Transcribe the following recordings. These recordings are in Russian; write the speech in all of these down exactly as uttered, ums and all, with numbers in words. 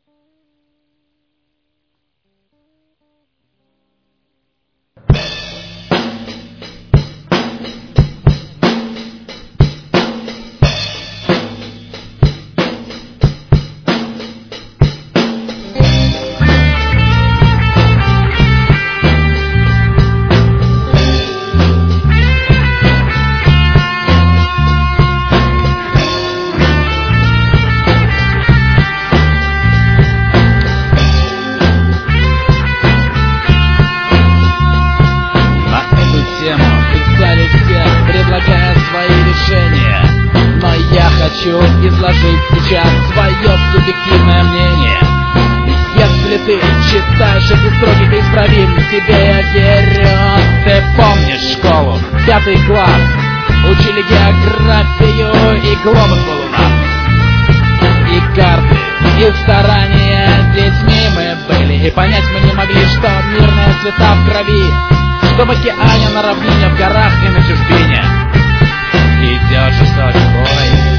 Изложить сейчас свое субъективное мнение. Если ты читаешь эти строки, ты исправим, тебе я верю. Ты помнишь школу, пятый класс, учили географию и глобус был у нас, и карты, и старания. Детьми мы были, и понять мы не могли, что мирные цвета в крови, что в океане, на равнине, в горах и на чужбине идет жестокий бой.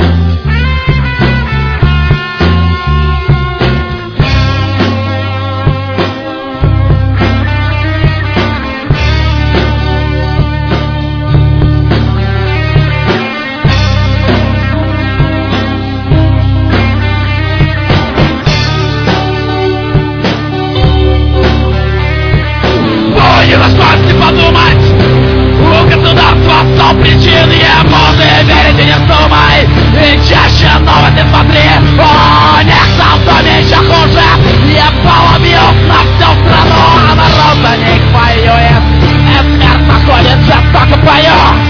Причин ему ты верить и не думай, и чаще новости смотри. У них там в доме еще хуже, ебало бьют на всю страну, а народ за них воюет, и смерть находит жестоко в бою.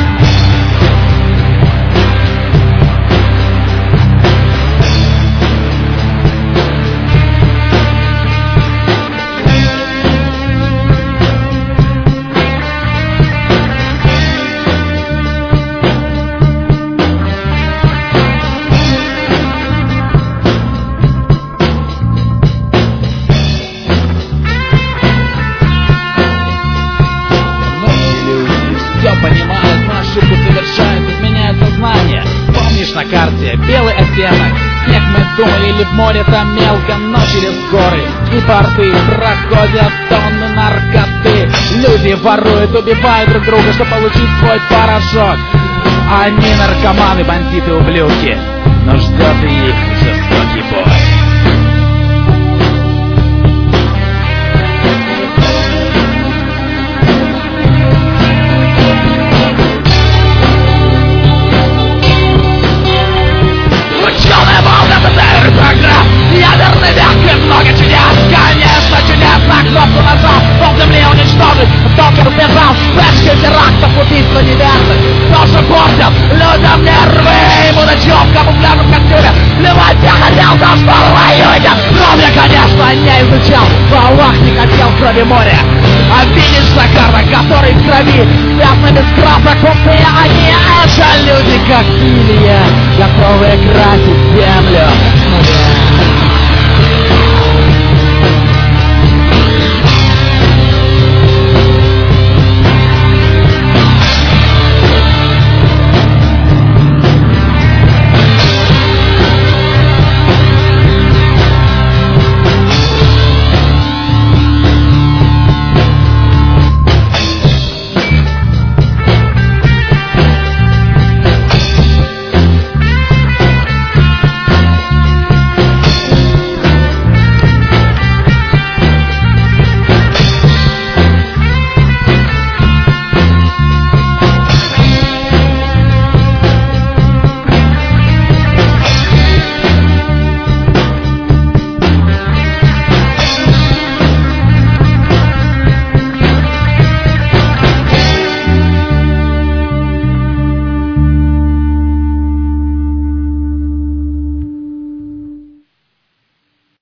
Понимают, но ошибку совершают, изменяют сознание. Помнишь на карте белый оттенок? Снег мы думали, или в море там мелко, но через горы и порты проходят тонны наркоты. Люди воруют, убивают друг друга, чтобы получить свой порошок. Они наркоманы, бандиты, ублюдки, но ждет их жестокий бой. Ядерный век и много чудес. Конечно, чудесно, кнопку нажал, пол земли уничтожить, Токер сбежал, флешки терактов, убийства неверных тоже портят людям нервы. Ему ночем в камуфляжном костюме плевать я хотел, да что воюете. Но я, конечно, не изучал, в Аллах не хотел крови моря. А видишь Сахара, который в крови, пятна без красок, купцы они